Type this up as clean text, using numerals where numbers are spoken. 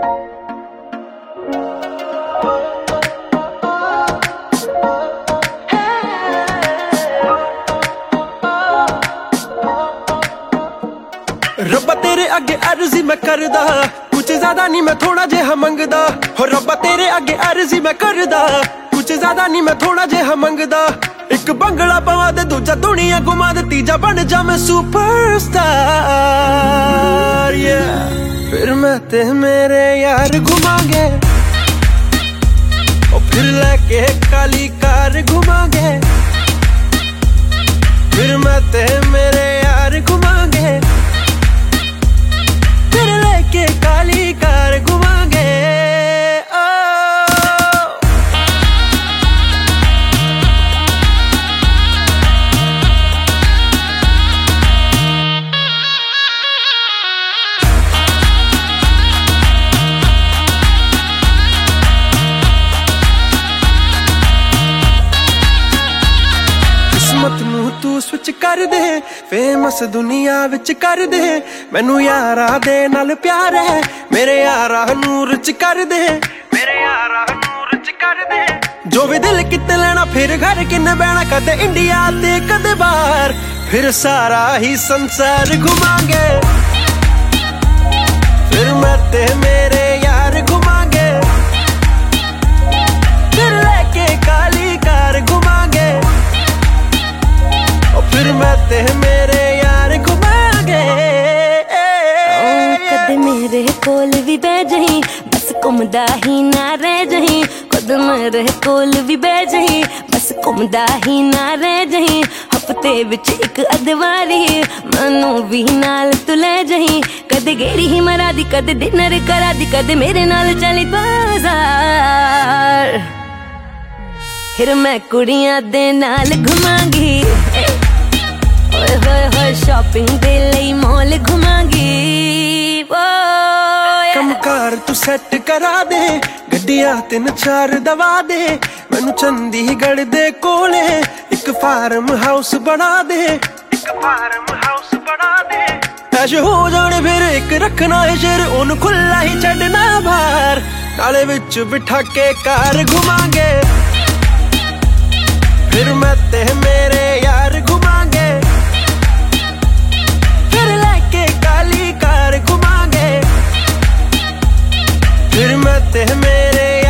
रब्बा तेरे अगे अर्जी मैं करदा, कुछ ज्यादा नहीं मैं थोड़ा जेहा मंगदा। हो रब्बा तेरे अगे अर्जी मैं करदा, कुछ ज्यादा नहीं मैं थोड़ा जेहा मंगदा। एक बंगला पवा दे, दूजा दुनिया घुमा दे, तीजा बन जा मैं सुपरस्टार। फिर मैं ते मेरे यार घुमांगे, और फिर लेके काली कार घुमांगे। फिर मैं ते मेरे यार घुमांगे, फिर लेके काली कार घुमांगे। किस्मत नू तू स्विच कर दे, फेमस दुनिया विच कर दे। मैनू यारा दे नाल प्यार है, मेरे यारा नू रिच कर दे, मेरे यारा नू रिच कर दे। जो भी दिल किते लेना, फिर घर किन्ने बहना, कदे इंडिया ते कदे बाहर, फिर सारा ही संसार घुमांगे। फिर मैं ते मेरे यार घुमांगे, फिर लेके काली कार घुमांगे। फिर मैं ते मेरे यार घुमांगे। कदे मेरे कोल भी बह जही, बस घुमदा ही ना रह जही। कदे मेरे कोल भी बह जही, बस घुमदा ही ना रह जही। हफ्ते विच एक अदवारी मैनू भी नाल तू ले जही। कदे गेड़ी ही मरा दी, कदे डिनर करा दी, कदे मेरे नाल चली बाजार। फिर मैं कुड़ियां दे नाल घुमांगी, होए होए होए शॉपिंग दे लई मॉल घुमांगी। कमकार तू सेट करा दे, गड्डियां 3-4 दवा दे। मैनू चंडीगढ़ दे कोले एक फार्म हाउस बना दे, एक फार्म हाउस बना दे। ऐश हो जाने फिर एक रखना है शेर, ओनू खुला ही छड़ना बाहर। नाले विच बिठा के कार घुमांगे, फिर मैं ते मेरे यार घुमांगे। फिर लेके काली कार घुमांगे, फिर मैं ते मेरे